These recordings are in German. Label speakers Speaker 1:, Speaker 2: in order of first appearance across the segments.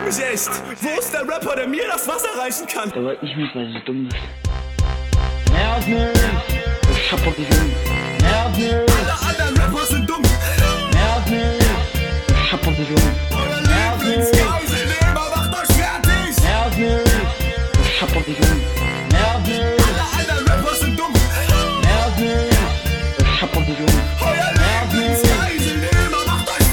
Speaker 1: mich echt. Wo ist der Rapper, der mir das Wasser reichen kann?
Speaker 2: Der wollte nicht mit, weil du so dumm bist. Nerv nicht! Ich hab auf dich um. Nerv nicht!
Speaker 1: Alle anderen Rapper sind dumm.
Speaker 2: Nerv nicht! Ich hab auf dich um.
Speaker 1: Euer Lieblingsgeiselnehmer macht euch fertig.
Speaker 2: Nerv nicht! Ich hab auf dich um. Nerv nicht!
Speaker 1: Alle anderen Rapper sind dumm.
Speaker 2: Nerv nicht! Ich hab auf dich um.
Speaker 1: Euer Lieblingsgeiselnehmer macht euch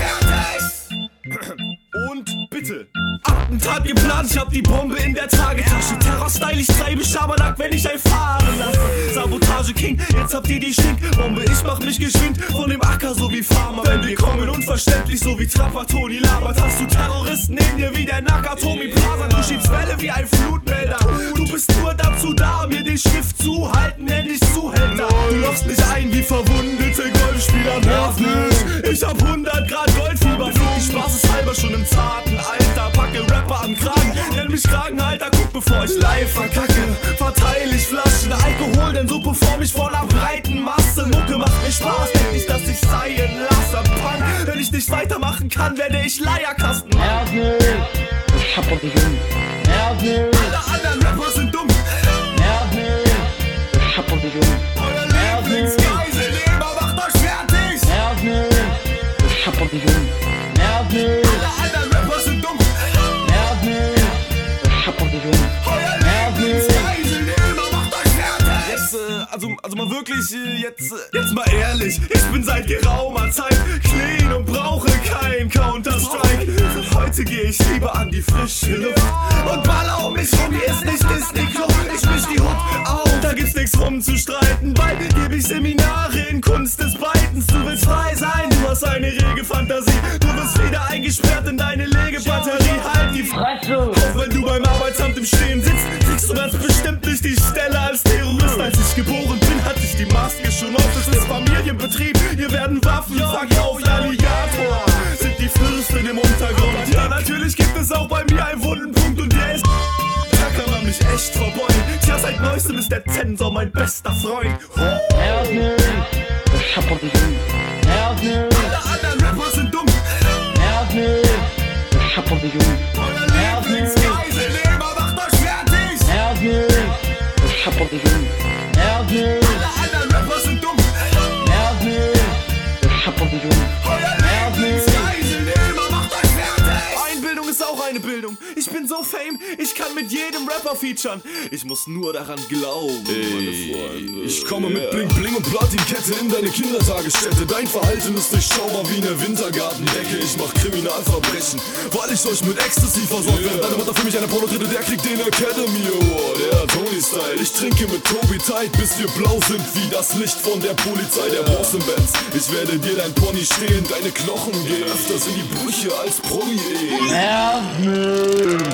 Speaker 1: fertig. Und bitte. Attentat geplant, ich hab die Bombe in der Tragetasche. Terror-Style, ich treibe Schabernack, wenn ich einen fahren lasse. Sabotage King, jetzt habt ihr die Stinkbombe. Ich mach mich geschwind von dem Acker, so wie Farmer. Wenn wir kommen, unverständlich, so wie Trapper Toni labert. Hast du Terroristen neben dir wie der Nakatomi Plaza. Du schiebst Welle wie ein Flutmelder. Du bist nur dazu da, mir den Stift zu halten, nenn dich Zuhälter. Du lochst mich ein wie verwundete Golfspieler. Nerv nicht, ich hab 100 Grad Goldfieber. Flieg die spaßeshalber schon im zarten Alter. Packe Rapper am Kragen, nenn mich Kragenhalter. Guck, bevor ich live verkacke, verteil ich Flaschen Alkohol, denn so perform ich vor einer breiten Masse. Mucke macht mir Spaß, denk nicht, dass ich sein lasse. Punk, wenn ich nicht weitermachen kann, werde ich Leierkasten.
Speaker 2: Nerv nicht! Ich hab auf dich um. Nerv nicht!
Speaker 1: Alle anderen Rapper sind dumm.
Speaker 2: Nerv nicht! Ich hab auf dich um.
Speaker 1: Euer Lieblingsgeiselnehmer macht euch fertig.
Speaker 2: Nerv nicht! Ich hab auf dich um. Nerv nicht!
Speaker 1: Alle anderen Rapper sind dumm.
Speaker 2: Nerv nicht! Ich hab auf dich um.
Speaker 1: Euer Lieblingsgeiselnehmer macht euch fertig. Jetzt, also mal wirklich, jetzt mal ehrlich. Ich bin seit geraumer Zeit clean und brauche kein Counter-Strike. Heute geh ich lieber an die frische Luft und baller um mich rum. Hier ist nicht Disney Club, ich misch die Hut auf. Da gibt's nichts rumzustreiten, bald gebe ich Seminare in Kunst des Beitens. Du willst frei sein, du hast eine rege Fantasie. Du wirst wieder eingesperrt in deine Legebatterie. Halt die
Speaker 2: Fresse!
Speaker 1: Auch wenn du beim Arbeitsamt im Stehen sitzt, kriegst du ganz bestimmt nicht die Stelle als Terrorist. Als ich geboren bin, hatte ich die Maske schon auf. Es ist Familienbetrieb, hier werden Waffen verkauft. Alligator sind die Fürsten im Untergrund. Ja, natürlich gibt es auch bei mir einen wunden Punkt und der ist... Da kann man mich echt verbeugen. Tja, seit neuestem ist der Zensor mein bester Freund.
Speaker 2: Nerv nicht! Ich hab auf dich um. Nerv nicht!
Speaker 1: Alle anderen Rapper sind dumm.
Speaker 2: Nerv nicht! Ich hab auf dich um.
Speaker 1: Euer Lieblingsgeiselnehmer macht euch fertig.
Speaker 2: Nerv nicht! Ich hab auf dich um. Nerv nicht!
Speaker 1: Alle anderen Rapper sind dumm.
Speaker 2: Nerv nicht! Ich hab auf dich um.
Speaker 1: Euer Lieblingsgeiselnehmer macht euch fertig. Einbildung ist auch eine Bildung. Ich bin so fame, ich kann mit jedem Rapper featuren. Ich muss nur daran glauben, meine Freunde.
Speaker 3: Ich komme mit Bling Bling und Platinkette in deine Kindertagesstätte. Dein Verhalten ist durchschaubar wie eine Wintergartendecke. Ich mach Kriminalverbrechen, weil ich euch mit Ecstasy versorgt werde. Deine Mutter für mich eine Pornotritte, der kriegt den Academy Award. Ja, Tony-Style. Ich trinke mit Tobi Tide, bis wir blau sind wie das Licht von der Polizei. Der Boss im Benz. Ich werde dir dein Pony stehlen, deine Knochen gehen öfters in die Brüche als Promi.
Speaker 2: Nerv nicht!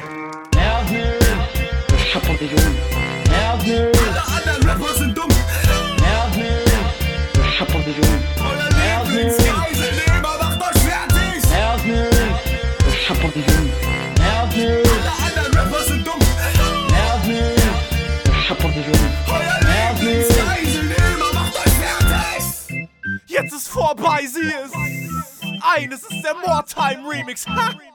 Speaker 2: Nerv nicht! Ich hab auf dich um. Nerv nicht!
Speaker 1: Alle anderen Rapper sind dumm.
Speaker 2: Nerv nicht! Ich hab auf dich um.
Speaker 1: Euer Lieblingsgeiselnehmer macht euch fertig.
Speaker 2: Nerv nicht! Ich hab auf dich um. Nerv nicht!
Speaker 1: Alle anderen Rapper sind dumm.
Speaker 2: Nerv nicht! Ich hab auf dich um.
Speaker 1: Euer Lieblingsgeiselnehmer macht euch fertig. Jetzt ist vorbei, sie ist ein, es ist der More Time Remix. Ha!